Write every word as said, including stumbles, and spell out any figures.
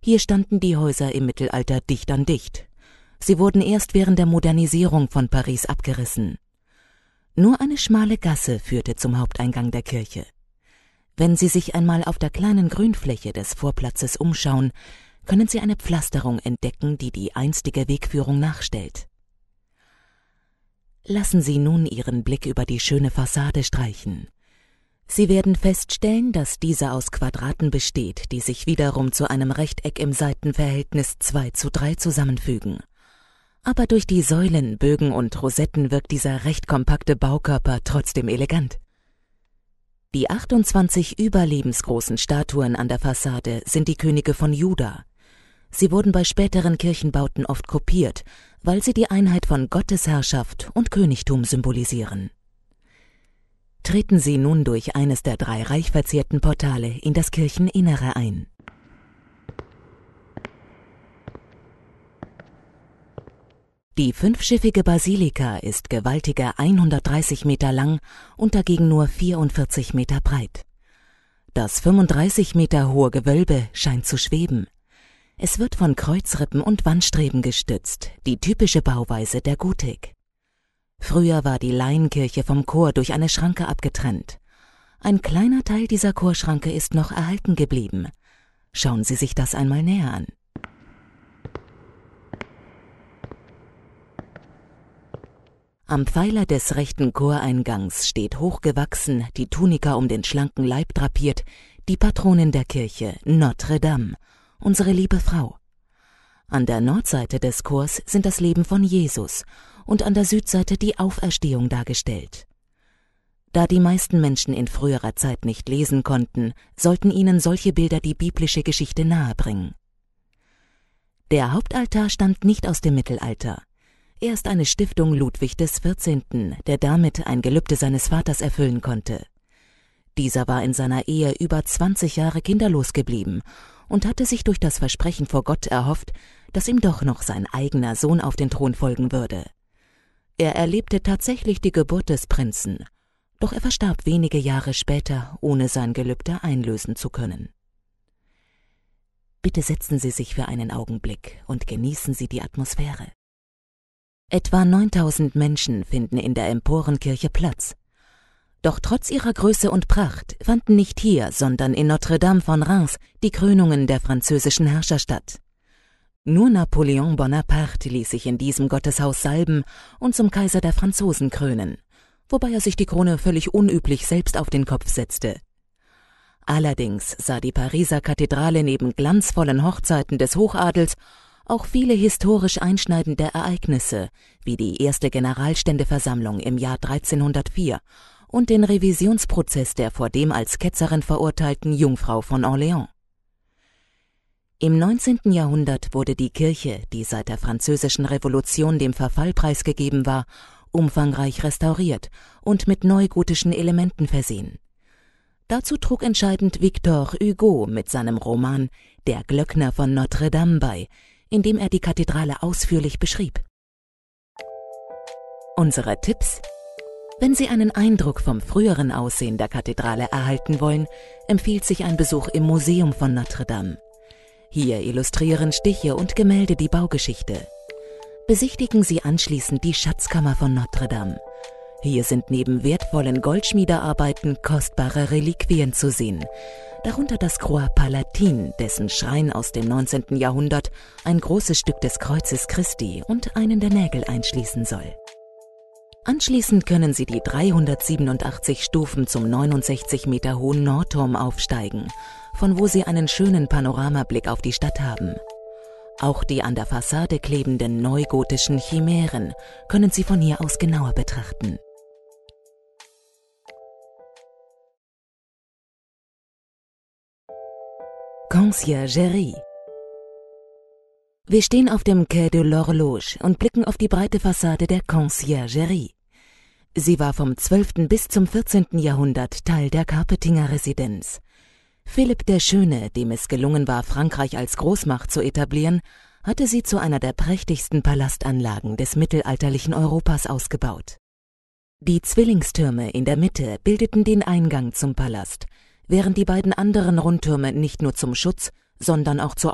Hier standen die Häuser im Mittelalter dicht an dicht. Sie wurden erst während der Modernisierung von Paris abgerissen. Nur eine schmale Gasse führte zum Haupteingang der Kirche. Wenn Sie sich einmal auf der kleinen Grünfläche des Vorplatzes umschauen, können Sie eine Pflasterung entdecken, die die einstige Wegführung nachstellt. Lassen Sie nun Ihren Blick über die schöne Fassade streichen. Sie werden feststellen, dass diese aus Quadraten besteht, die sich wiederum zu einem Rechteck im Seitenverhältnis zwei zu drei zusammenfügen. Aber durch die Säulen, Bögen und Rosetten wirkt dieser recht kompakte Baukörper trotzdem elegant. Die achtundzwanzig überlebensgroßen Statuen an der Fassade sind die Könige von Juda. Sie wurden bei späteren Kirchenbauten oft kopiert, weil sie die Einheit von Gottesherrschaft und Königtum symbolisieren. Treten Sie nun durch eines der drei reich verzierten Portale in das Kircheninnere ein. Die fünfschiffige Basilika ist gewaltige hundertdreißig Meter lang und dagegen nur vierundvierzig Meter breit. Das fünfunddreißig Meter hohe Gewölbe scheint zu schweben. Es wird von Kreuzrippen und Wandstreben gestützt, die typische Bauweise der Gotik. Früher war die Laienkirche vom Chor durch eine Schranke abgetrennt. Ein kleiner Teil dieser Chorschranke ist noch erhalten geblieben. Schauen Sie sich das einmal näher an. Am Pfeiler des rechten Choreingangs steht hochgewachsen, die Tunika um den schlanken Leib drapiert, die Patronin der Kirche, Notre Dame, unsere liebe Frau. An der Nordseite des Chors sind das Leben von Jesus und an der Südseite die Auferstehung dargestellt. Da die meisten Menschen in früherer Zeit nicht lesen konnten, sollten ihnen solche Bilder die biblische Geschichte nahebringen. Der Hauptaltar stammt nicht aus dem Mittelalter. Er ist eine Stiftung Ludwig des Vierzehnten, der damit ein Gelübde seines Vaters erfüllen konnte. Dieser war in seiner Ehe über zwanzig Jahre kinderlos geblieben und hatte sich durch das Versprechen vor Gott erhofft, dass ihm doch noch sein eigener Sohn auf den Thron folgen würde. Er erlebte tatsächlich die Geburt des Prinzen, doch er verstarb wenige Jahre später, ohne sein Gelübde einlösen zu können. Bitte setzen Sie sich für einen Augenblick und genießen Sie die Atmosphäre. Etwa neuntausend Menschen finden in der Emporenkirche Platz. Doch trotz ihrer Größe und Pracht fanden nicht hier, sondern in Notre Dame von Reims die Krönungen der französischen Herrscher statt. Nur Napoleon Bonaparte ließ sich in diesem Gotteshaus salben und zum Kaiser der Franzosen krönen, wobei er sich die Krone völlig unüblich selbst auf den Kopf setzte. Allerdings sah die Pariser Kathedrale neben glanzvollen Hochzeiten des Hochadels auch viele historisch einschneidende Ereignisse, wie die erste Generalständeversammlung im Jahr dreizehnhundertvier und den Revisionsprozess der vor dem als Ketzerin verurteilten Jungfrau von Orléans. Im neunzehnten Jahrhundert wurde die Kirche, die seit der Französischen Revolution dem Verfall preisgegeben war, umfangreich restauriert und mit neugotischen Elementen versehen. Dazu trug entscheidend Victor Hugo mit seinem Roman »Der Glöckner von Notre Dame« bei, in dem er die Kathedrale ausführlich beschrieb. Unsere Tipps: Wenn Sie einen Eindruck vom früheren Aussehen der Kathedrale erhalten wollen, empfiehlt sich ein Besuch im Museum von Notre Dame. Hier illustrieren Stiche und Gemälde die Baugeschichte. Besichtigen Sie anschließend die Schatzkammer von Notre Dame. Hier sind neben wertvollen Goldschmiedearbeiten kostbare Reliquien zu sehen, darunter das Croix Palatine, dessen Schrein aus dem neunzehnten Jahrhundert ein großes Stück des Kreuzes Christi und einen der Nägel einschließen soll. Anschließend können Sie die dreihundertsiebenundachtzig Stufen zum neunundsechzig Meter hohen Nordturm aufsteigen, von wo Sie einen schönen Panoramablick auf die Stadt haben. Auch die an der Fassade klebenden neugotischen Chimären können Sie von hier aus genauer betrachten. Conciergerie. Wir stehen auf dem Quai de l'Horloge und blicken auf die breite Fassade der Conciergerie. Sie war vom zwölften bis zum vierzehnten Jahrhundert Teil der Carpetinger Residenz. Philipp der Schöne, dem es gelungen war, Frankreich als Großmacht zu etablieren, hatte sie zu einer der prächtigsten Palastanlagen des mittelalterlichen Europas ausgebaut. Die Zwillingstürme in der Mitte bildeten den Eingang zum Palast, während die beiden anderen Rundtürme nicht nur zum Schutz, sondern auch zur